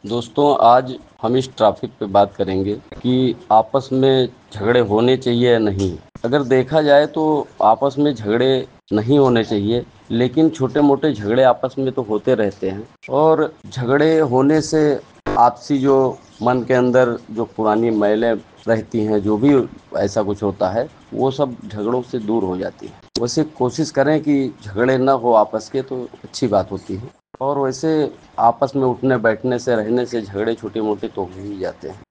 दोस्तों, आज हम इस टॉपिक पे बात करेंगे कि आपस में झगड़े होने चाहिए या नहीं। अगर देखा जाए तो आपस में झगड़े नहीं होने चाहिए, लेकिन छोटे-मोटे झगड़े आपस में तो होते रहते हैं और झगड़े होने से आपसी जो मन के अंदर जो पुरानी मैलें रहती हैं, जो भी ऐसा कुछ होता है, वो सब झगड़ों से दूर हो जाती हैं। वैसे कोशिश करें कि झगड़े ना हो आपस के तो अच्छी बात होती है। और वैसे आपस में उठने बैठने से रहने से झगड़े छोटे मोटे तो हो ही जाते हैं।